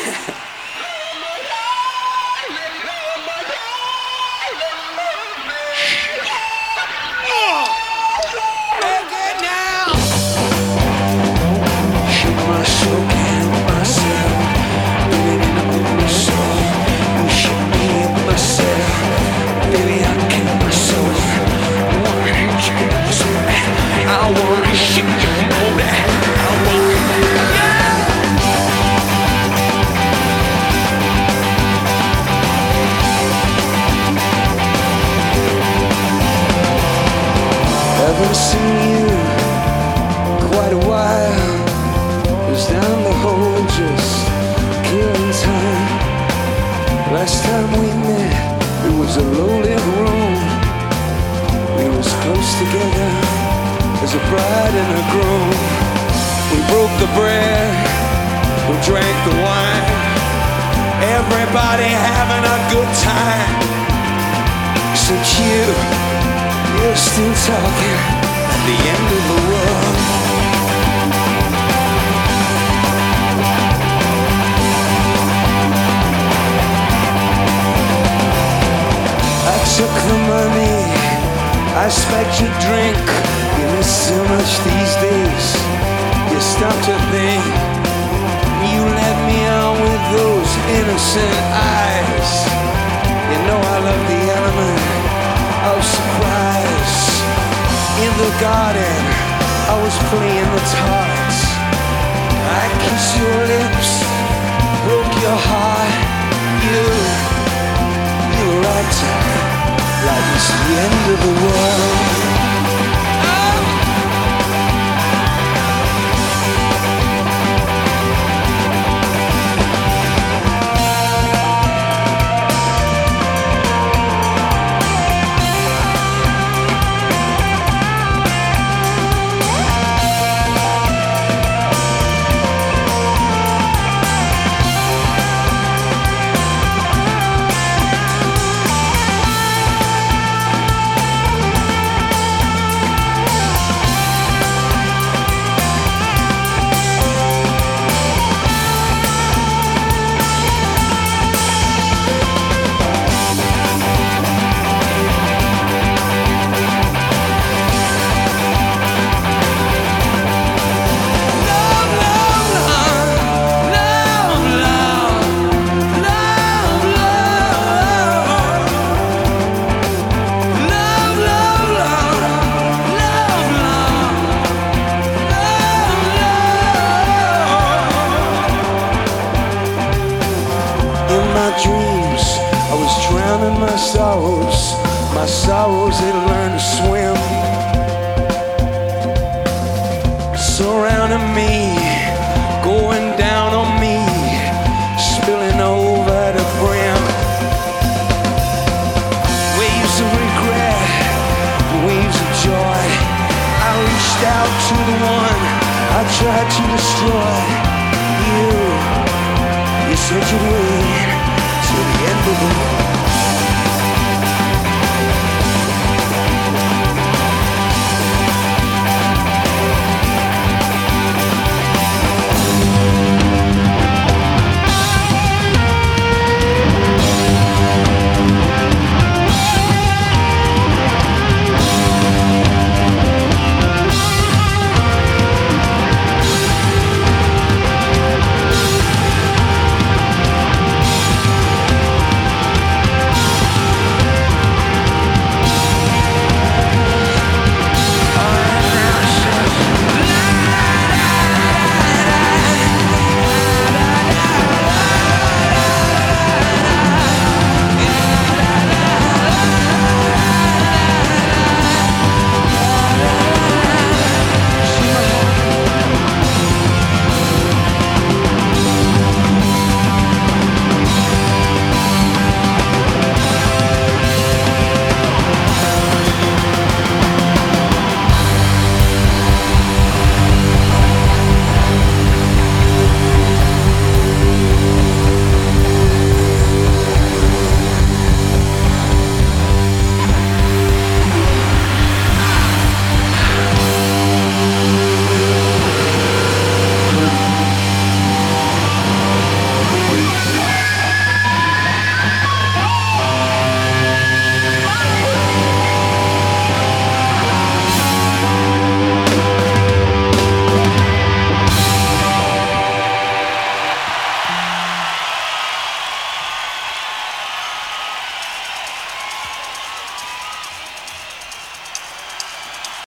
Haven't seen you quite a while. Was down the hole just killing time. Last time we met, it was a lowly room. We was close together as a bride and a groom. We broke the bread, we drank the wine. Everybody having a good time. Except you're still talking at the end of the world. I took the money, I spiked your drink. You miss so much these days, you stop to think. You let me on with those innocent eyes. You know I love the element of surprise. In the garden, I was playing the tarts. I kissed your lips, broke your heart. You were acting like it's the end of the world. Dreams, I was drowning my sorrows had learned to swim. Surrounding me, going down on me, spilling over the brim. Waves of regret, waves of joy. I reached out to the one I tried to destroy. You said you'd wait till the end of the world.